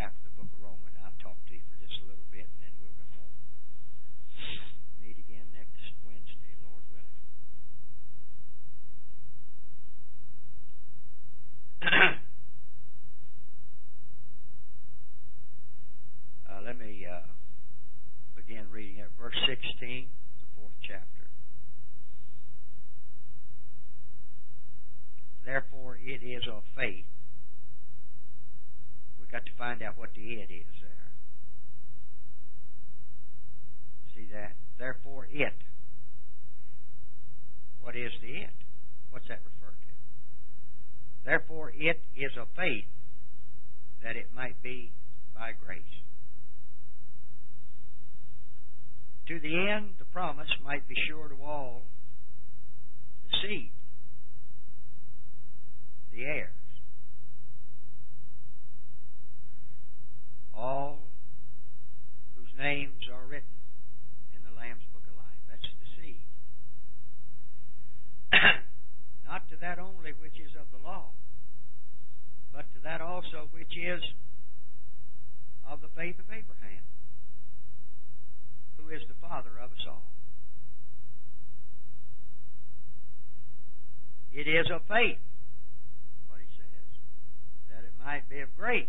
chapter of the book of Romans. I'll talk to you for just a little bit, and then we'll go home. Meet again next Wednesday, Lord willing. Let me begin reading at verse 16, the 4th chapter. Therefore, it is of faith. We've got to find out what the it is there. See that? Therefore, it. What is the it? What's that refer to? Therefore, it is of faith, that it might be by grace. To the end the promise might be sure to all the seed, the heirs, all whose names are written in the Lamb's Book of Life. That's the seed. Not to that only which is of the law, but to that also which is of the faith of Abraham, who is the father of us all. It is of faith, what he says, that it might be of grace.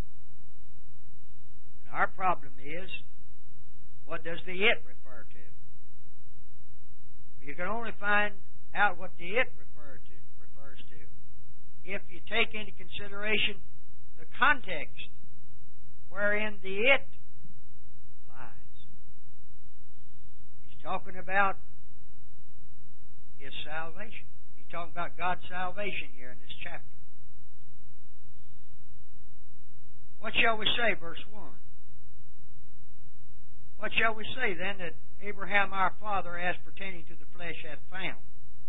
And our problem is, what does the it refer to? You can only find out what the it refers to if you take into consideration the context wherein the it lies. He's talking about his salvation. He's talking about God's salvation here in this chapter. What shall we say, verse 1? What shall we say then that Abraham our father, as pertaining to the flesh, hath found?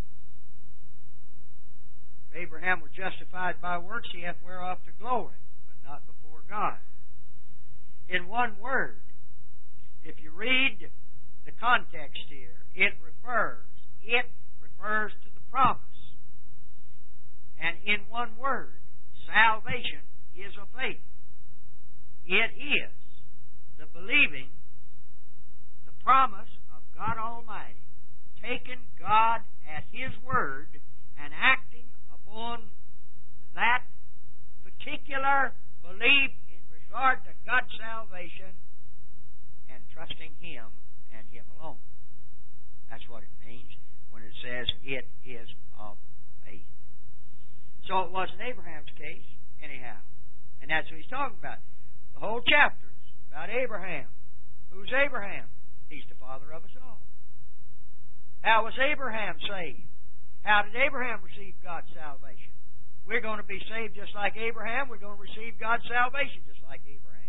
If Abraham were justified by works, he hath whereof to glory, but not before God. In one word, if you read the context here, it refers to the promise. And in one word, salvation is of faith. It is the believing the promise of God Almighty, taking God at His word and acting upon that particular belief in regard to God's salvation and trusting Him and Him alone. That's what it means when it says it is of faith. So it was in Abraham's case, anyhow. And that's what he's talking about. The whole chapter is about Abraham. Who's Abraham? He's the father of us all. How was Abraham saved? How did Abraham receive God's salvation? We're going to be saved just like Abraham. We're going to receive God's salvation just like Abraham.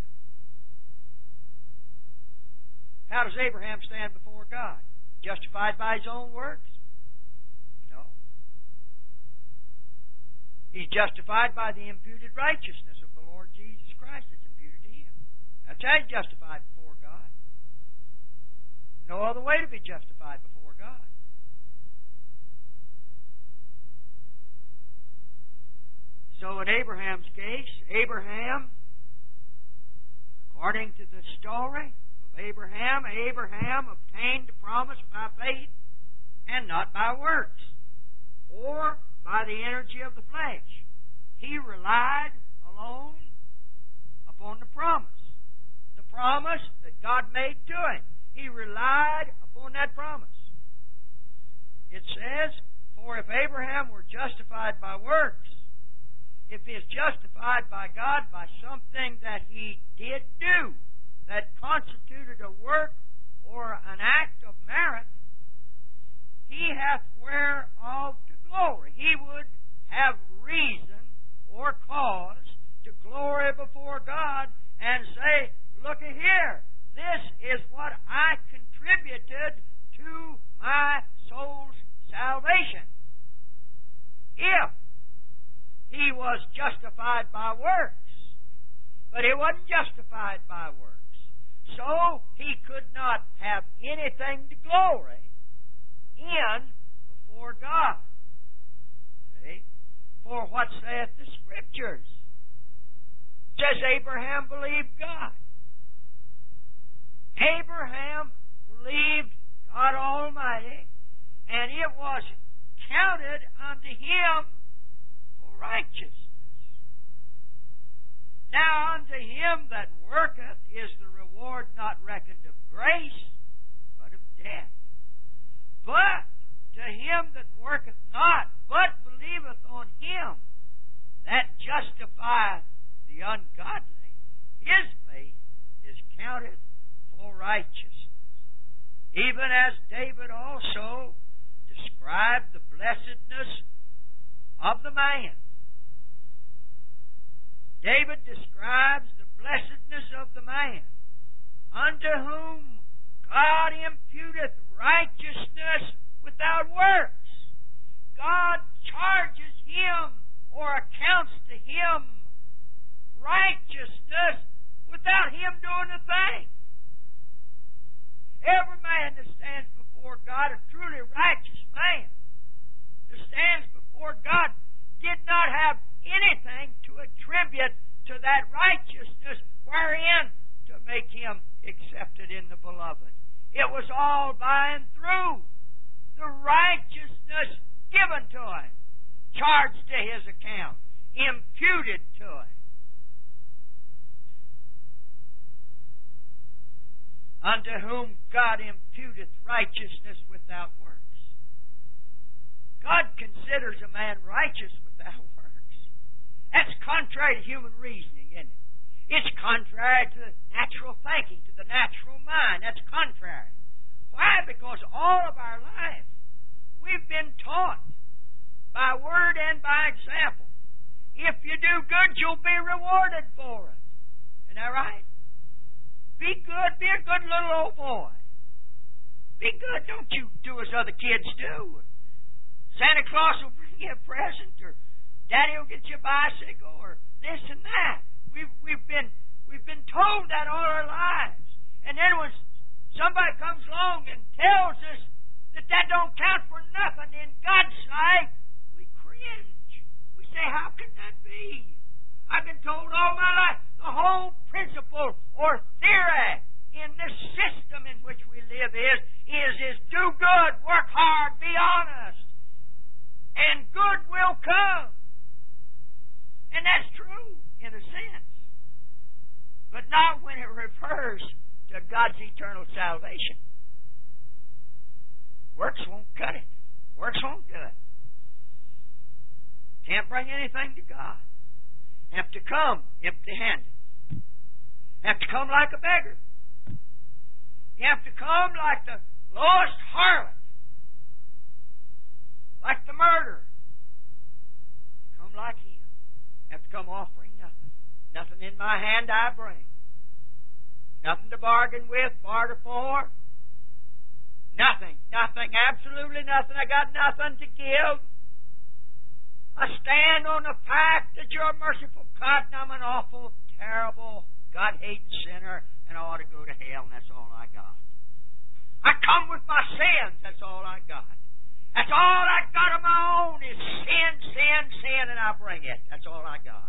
How does Abraham stand before God? Justified by his own works? No. He's justified by the imputed righteousness of the Lord Jesus Christ that's imputed to him. That's how he's justified before God. No other way to be justified before God. So in Abraham's case, Abraham, according to the story of Abraham obtained the promise by faith and not by works, or by the energy of the flesh. He relied alone upon the promise that God made to him. He relied upon that promise. It says, for if Abraham were justified by works, if he is justified by God by something that he did do that constituted a work or an act of merit, he hath whereof to glory. He would have reason or cause to glory before God and say, look here, this is what I contributed to my soul's salvation. If he was justified by works, but he wasn't justified by works, so he could not have anything to glory in before God. See? For what saith the Scriptures? says Abraham believed God. Abraham believed God Almighty, and it was counted unto him for righteousness. Now unto him that worketh is the reward not reckoned of grace, but of debt. But to him that worketh not, but believeth on him that justifieth the ungodly, his faith is counted for righteousness. Even as David also described the blessedness of the man. David describes the blessedness of the man, unto whom God imputeth righteousness without works. God charges him or accounts to him righteousness without him doing a thing. Every man that stands before God, a truly righteous man that stands before God, did not have anything to attribute to that righteousness wherein to make him accepted in the beloved. It was all by and through the righteousness given to him, charged to his account, imputed to him. Unto whom God imputeth righteousness without works. God considers a man righteous without works. That's contrary to human reasoning, isn't it? It's contrary to natural thinking, to the natural mind. That's contrary. Why? Because all of our life we've been taught by word and by example. If you do good, you'll be rewarded for it. Isn't that right? Be good. Be a good little old boy. Be good. Don't you do as other kids do. Santa Claus will bring you a present, or Daddy will get you a bicycle, or this and that. We've been told that all our lives. And then when somebody comes along and tells us that don't count for nothing in God's sight, we cringe. We say, how can that be? I've been told all my life the whole principle or theory in this system in which we live is do good, work hard, be honest, and good will come. And that's true in a sense, but not when it refers to God's eternal salvation. Works won't cut it. Works won't do it. Can't bring anything to God. Have to come empty-handed. Have to come like a beggar. You have to come like the lowest harlot, like the murderer. Come like him. Have to come offering nothing. Nothing in my hand I bring. Nothing to bargain with, barter for. Nothing. Nothing. Absolutely nothing. I got nothing to give. I stand on the fact that you're a merciful God and I'm an awful, terrible, God-hating sinner and I ought to go to hell, and that's all I got. I come with my sins. That's all I got. That's all I got of my own is sin, sin, sin, and I bring it. That's all I got.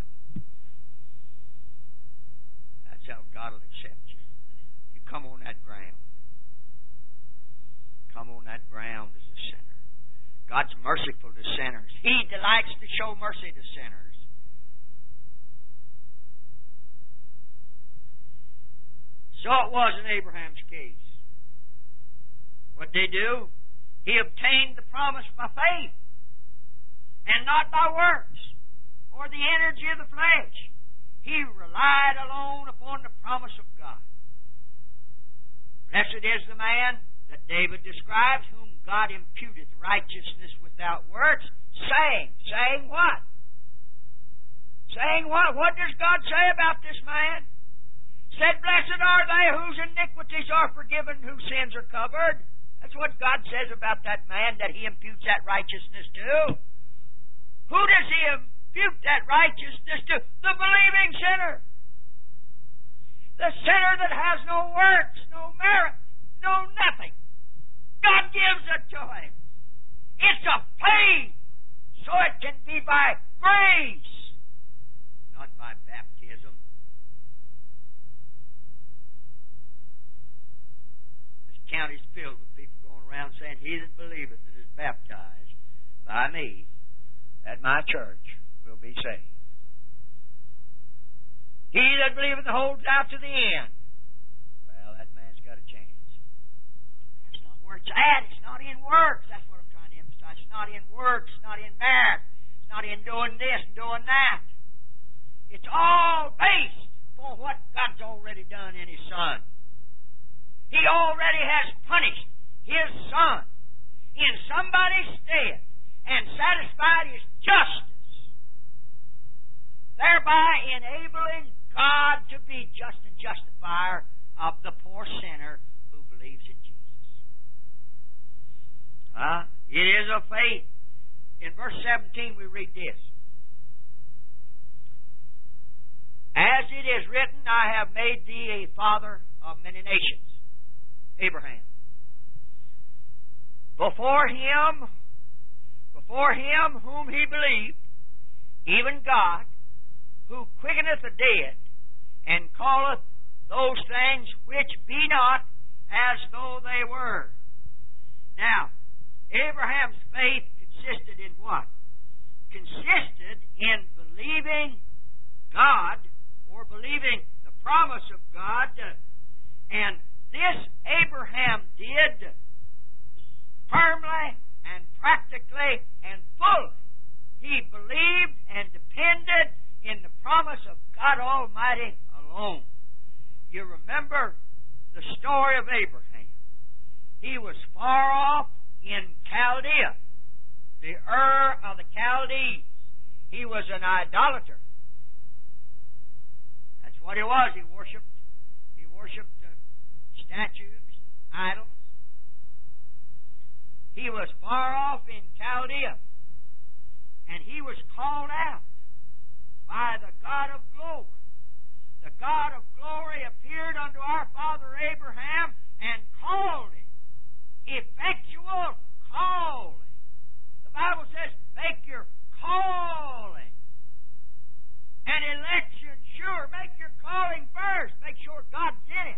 That's how God will accept you. You come on that ground. Come on that ground as a sinner. God's merciful to sinners. He delights to show mercy to sinners. So it was in Abraham's case. What did he do? He obtained the promise by faith and not by works or the energy of the flesh. He relied alone upon the promise of God. Blessed is the man that David describes, whom God imputeth righteousness without works, saying what? Saying what? What does God say about this man? Said, blessed are they whose iniquities are forgiven, whose sins are covered. That's what God says about that man that He imputes that righteousness to. Who does He impute that righteousness to? The believing sinner. The sinner that has no works, no merit, no nothing. God gives it to him. It's a faith, so it can be by grace, not by baptism, county's filled with people going around saying, "He that believeth and is baptized by me at my church will be saved. He that believeth and holds out to the end, well, that man's got a chance." That's not where it's at. It's not in works. That's what I'm trying to emphasize. It's not in works. It's not in merit. It's not in doing this and doing that. It's all based upon what God's already done in His Son. He already has punished His Son in somebody's stead and satisfied His justice, thereby enabling God to be just and justifier of the poor sinner who believes in Jesus. It is of faith. In verse 17 we read this: "As it is written, I have made thee a father of many nations." Abraham. Before him whom he believed, even God, who quickeneth the dead, and calleth those things which be not as though they were. Now, Abraham's faith consisted in what? Consisted in believing God, or believing the promise of God, and this Abraham did firmly and practically and fully. He believed and depended in the promise of God Almighty alone. You remember the story of Abraham. He was far off in Chaldea, the Ur of the Chaldees. He was an idolater. That's what he was. He worshipped statues, idols. He was far off in Chaldea, and he was called out by the God of glory. The God of glory appeared unto our father Abraham and called him. Effectual calling. The Bible says, make your calling and election sure. Make your calling first. Make sure God's in it.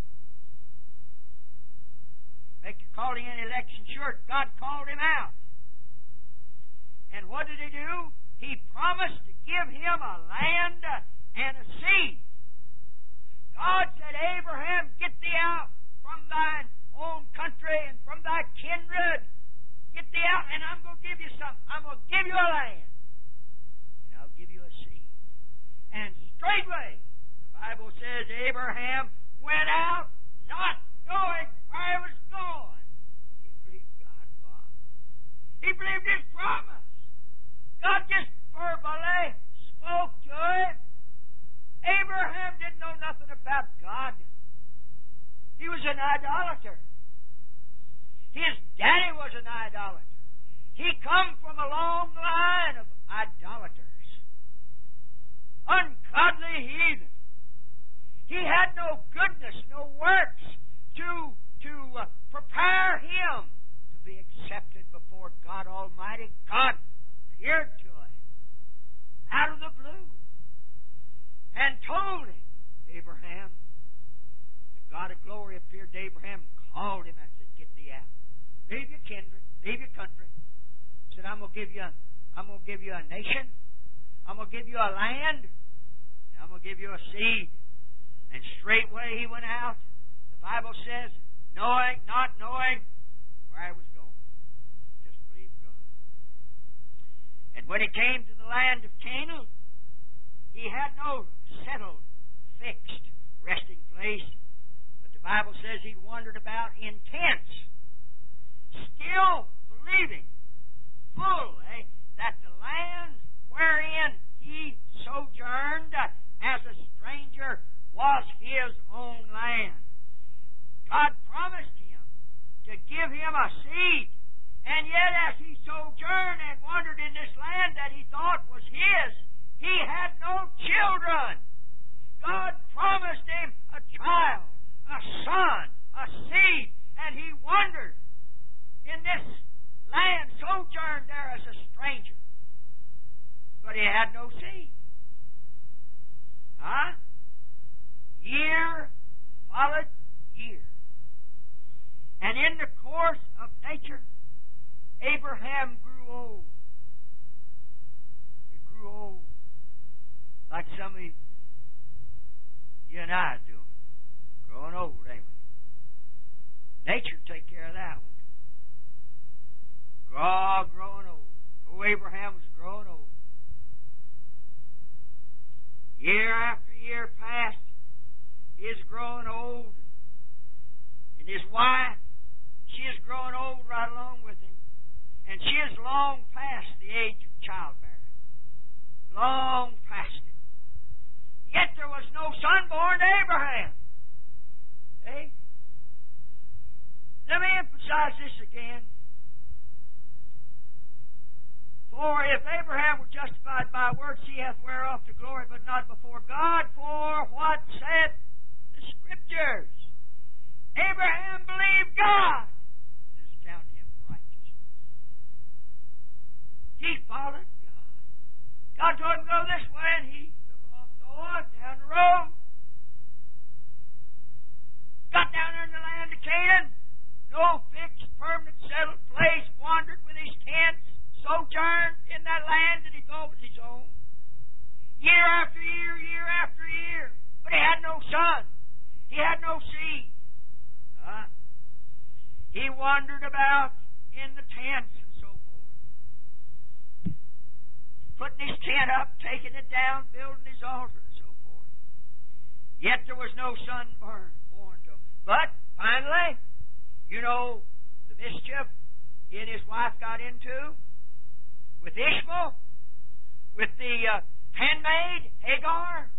Make your calling and election sure. God called him out. And what did He do? He promised to give him a land and a seed. God said, "Abraham, get thee out from thine own country and from thy kindred. Get thee out, and I'm going to give you something. I'm going to give you a land, and I'll give you a seed." And straightway, the Bible says, Abraham went out not knowing where he was going. He believed God, Bob. He believed His promise. God just verbally spoke to him. Abraham didn't know nothing about God. He was an idolater. His daddy was an idolater. He come from a long line of idolaters. Ungodly heathen. He had no goodness, no works to prepare him to be accepted before God Almighty. God appeared to him out of the blue and told him, Abraham, the God of glory appeared to Abraham, called him and said, "Get thee out. Leave your kindred, leave your country." Said, I'm gonna give you a nation, I'm gonna give you a land, and I'm gonna give you a seed. And straightway he went out. The Bible says, not knowing where he was going. Just believe God. And when he came to the land of Canaan, he had no settled, fixed resting place. But the Bible says he wandered about in tents, still believing fully that the land wherein he sojourned as a stranger was his own land. God promised him to give him a seed, and yet as he sojourned and wandered in this land that he thought was his, he had no children. God promised him a child, a son, a seed, and he wandered in this land, sojourned there as a stranger. But he had no seed. Year followed year. And in the course of nature, Abraham grew old. He grew old. Like some of you and I are doing. Growing old, ain't we? Nature take care of that one. Growing old. Oh, Abraham was growing old. Year after year passed. He is growing old. And his wife, she is growing old right along with him. And she is long past the age of childbearing. Long past it. Yet there was no son born to Abraham. Hey? Let me emphasize this again. For if Abraham were justified by works, he hath whereof to glory, but not before God. For what saith the Scriptures? Abraham believed God, and it was counted him for righteousness. He followed God. God told him to go this way, and he took off going down the road. Got down there in the land of Canaan. No fixed, permanent, settled place. Wandered with his tents. Sojourned in that land that he thought was his own. Year after year, year after year. But he had no son. He had no seed. He wandered about in the tents and so forth. Putting his tent up, taking it down, building his altar and so forth. Yet there was no son born to him. But finally, you know the mischief he and his wife got into with Ishmael, with the handmaid Hagar.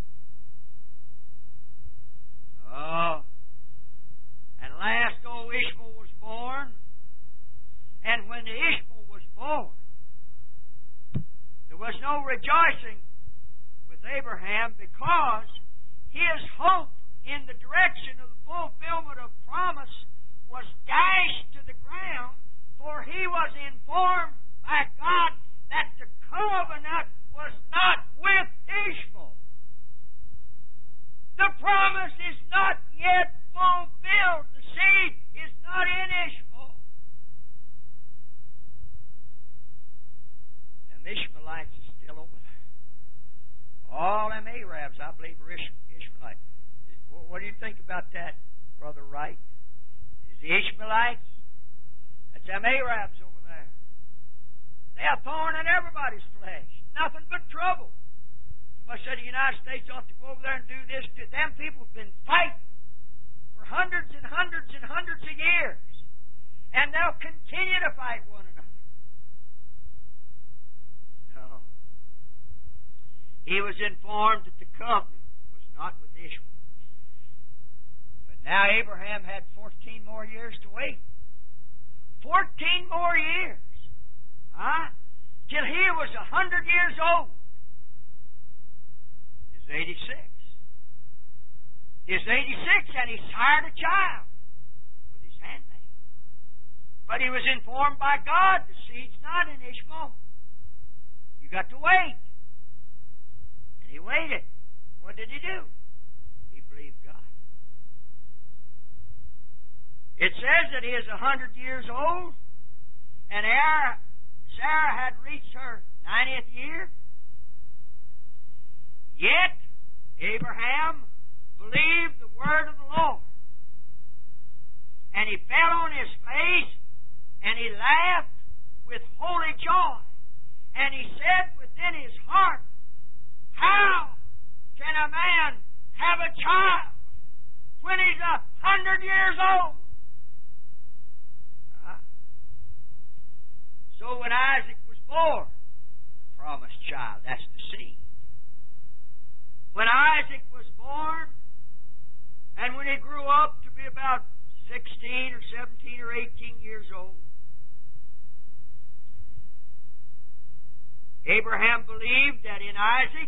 Oh. And last old Ishmael was born. And when the Ishmael was born, there was no rejoicing with Abraham because his hope in the direction of the fulfillment of promise was dashed to the ground, for he was informed by God that the covenant was not with Ishmael. The promise is not yet fulfilled. The seed is not in Ishmael. Them Ishmaelites are still over there. All them Arabs, I believe, are Ishmaelites. What do you think about that, Brother Wright? Is the Ishmaelites? That's them Arabs over there. They are thorn in everybody's flesh. Nothing but trouble. Somebody said the United States ought to go over there and do this. Them people have been fighting for hundreds and hundreds and hundreds of years. And they'll continue to fight one another. No. He was informed that the covenant was not with Ishmael. But now Abraham had 14 more years to wait. 14 more years. Till he was 100 years old. He's 86. He's 86 and he sired a child with his handmaid. But he was informed by God, the seed's not in Ishmael. You got to wait. And he waited. What did he do? He believed God. It says that he is 100 years old, and Sarah had reached her 90th year. Yet Abraham believed the word of the Lord. And he fell on his face, and he laughed with holy joy. And he said within his heart, how can a man have a child when he's 100 years old? So when Isaac was born, the promised child, that's the seed. When Isaac was born, and when he grew up to be about 16 or 17 or 18 years old, Abraham believed that in Isaac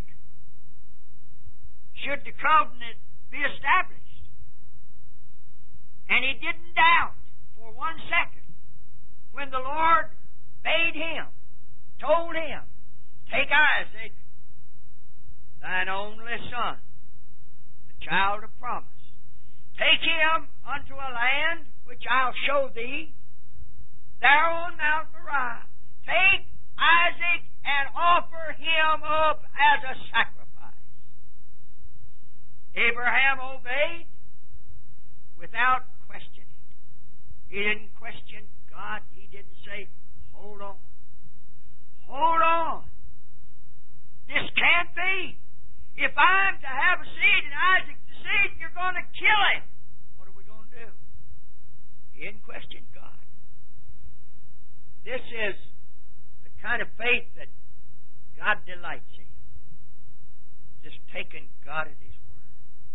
should the covenant be established. And he didn't doubt for 1 second when the Lord bade him, told him, take Isaac, thine only son, the child of promise. Take him unto a land which I'll show thee, there on Mount Moriah. Take Isaac and offer him up as a sacrifice. Abraham obeyed without questioning. He didn't question God. He didn't say, hold on. Hold on. This can't be. If I'm to have a seed and Isaac's the seed, you're going to kill him. What are we going to do? He didn't question God. This is the kind of faith that God delights in. Just taking God at His word.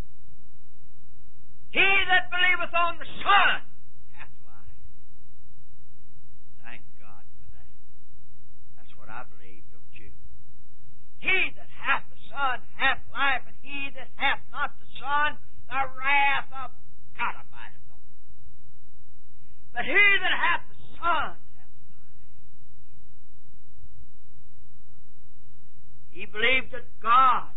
He that believeth on the Son hath life. Thank God for that. That's what I believe, don't you? He that hath the Son hath life, and he that hath not the Son, the wrath of God abideth on him. But he that hath the Son hath life. He believed that God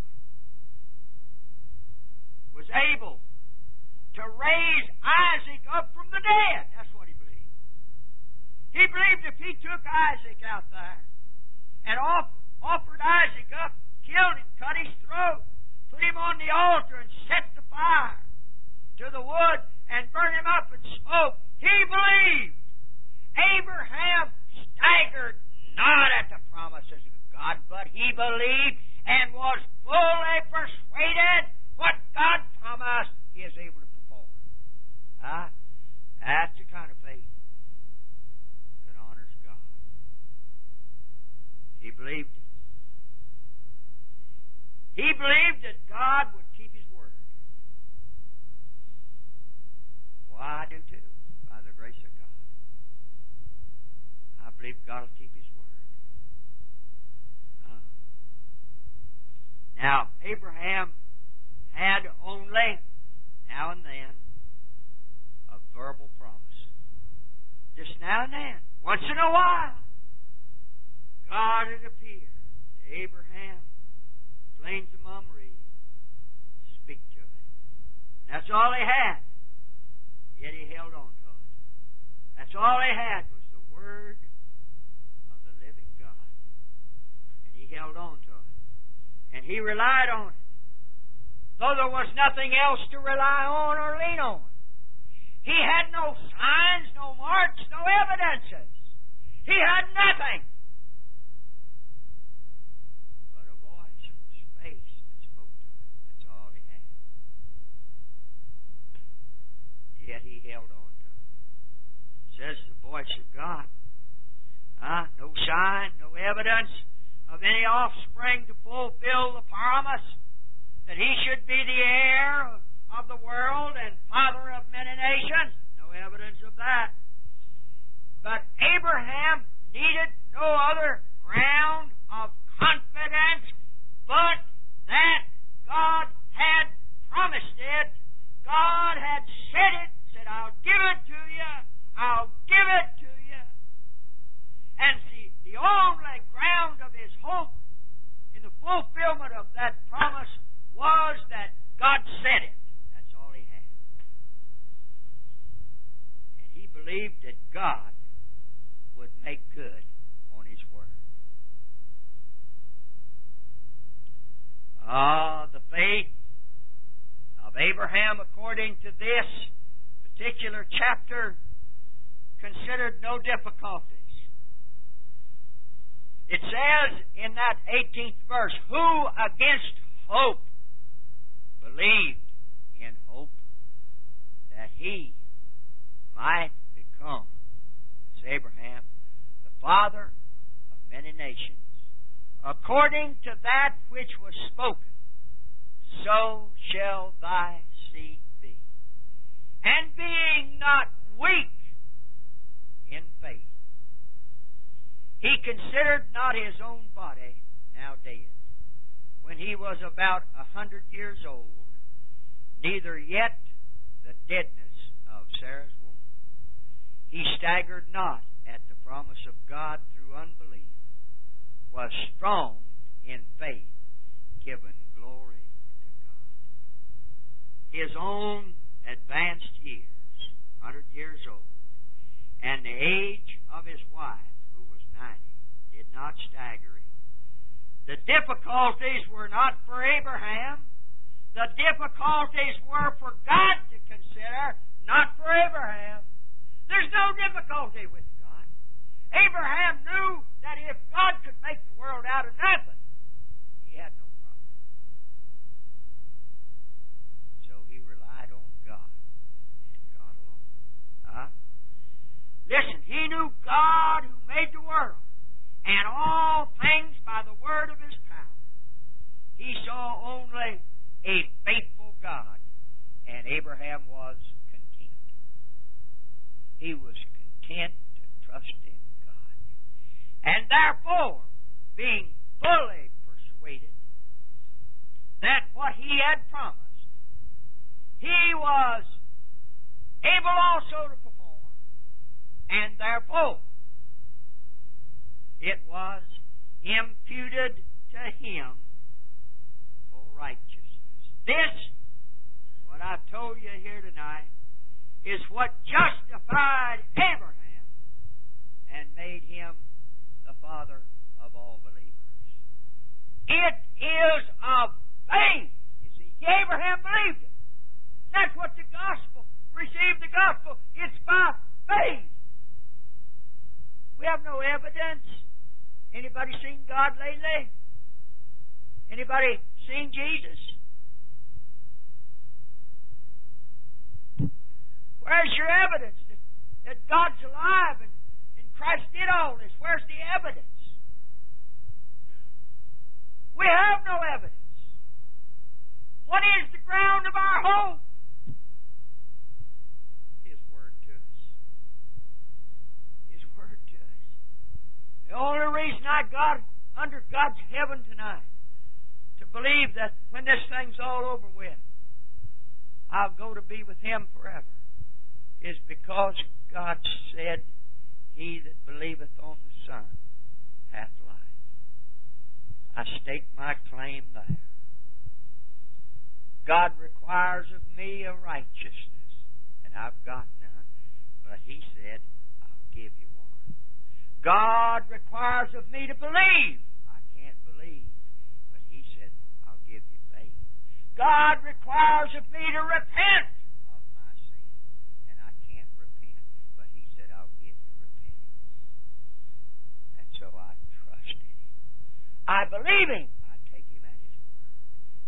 was able to raise Isaac up from the dead. That's what he believed. He believed if he took Isaac out there and offered Isaac up, killed him, cut his throat, put him on the altar and set the fire to the wood and burn him up in smoke, he believed. Abraham staggered not at the promises of God, but he believed and was fully persuaded what God promised He is able to perform. That's the kind of faith that honors God. He believed it. He believed that God would keep His word. Well, I do too, by the grace of God. I believe God will keep His word. Now, Abraham had only, now and then, a verbal promise. Just now and then, once in a while, God had appeared to Abraham, plains of Mamre, speak to him. That's all he had. Yet he held on to it. That's all he had was the word of the living God. And he held on to it. And he relied on it. Though there was nothing else to rely on or lean on. He had no signs, no marks, no evidences. He had nothing but a voice from space that spoke to him. That's all he had. Yet he held on to it. It says the voice of God. No sign, no evidence of any offspring to fulfill the promise that he should be the heir of the world and father of many nations. No evidence of that. But Abraham needed no other ground of confidence but that God had promised it. God had said it, said, I'll give it to you. I'll give it to you. And see, the only ground of his hope in the fulfillment of that promise was that God said it. That's all he had. And he believed that God would make good on His word. The faith of Abraham, according to this particular chapter, considered no difficulties. It says in that 18th verse, who against hope believed in hope that he might become, as Abraham, the father of many nations, according to that which was spoken, so shall thy seed be. And being not weak in faith, he considered not his own body now dead, when he was about 100 years old, neither yet the deadness of Sarah's womb. He staggered not at the promise of God through unbelief, was strong in faith, giving glory to God. His own advanced years 100 years old. And the age of his wife, who was 90, did not stagger him. The difficulties were not for Abraham. The difficulties were for God to consider, not for Abraham. There's no difficulty with God. Abraham knew that if God could make the world out of nothing, he had no problem. So he relied on God and God alone. Listen, he knew God who made the world and all things by the word of his power. He saw only a faithful God, and Abraham was content. He was content to trust in God. And therefore, being fully persuaded that what he had promised, he was able also to perform, and therefore it was imputed to him for righteousness. This, what I've told you here tonight, is what justified Abraham and made him the father of all believers. It is of faith. You see, Abraham believed it. That's what the gospel, received the gospel. It's by faith. We have no evidence. Anybody seen God lately? Anybody seen Jesus? Where's your evidence that God's alive and Christ did all this? Where's the evidence? We have no evidence. What is the ground of our hope? His Word to us. His Word to us. The only reason I got under God's heaven tonight to believe that when this thing's all over with, I'll go to be with Him forever, is because God said, "He that believeth on the Son hath life." I stake my claim there. God requires of me a righteousness, and I've got none, but He said, "I'll give you one." God requires of me to believe. I can't believe, but He said, "I'll give you faith." God requires of me to repent of my sin, and I can't repent, but He said, "I'll give you repentance." And so I trust in Him. I believe Him. I take Him at His word.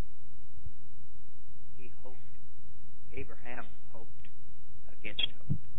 He hoped. Abraham hoped against hope.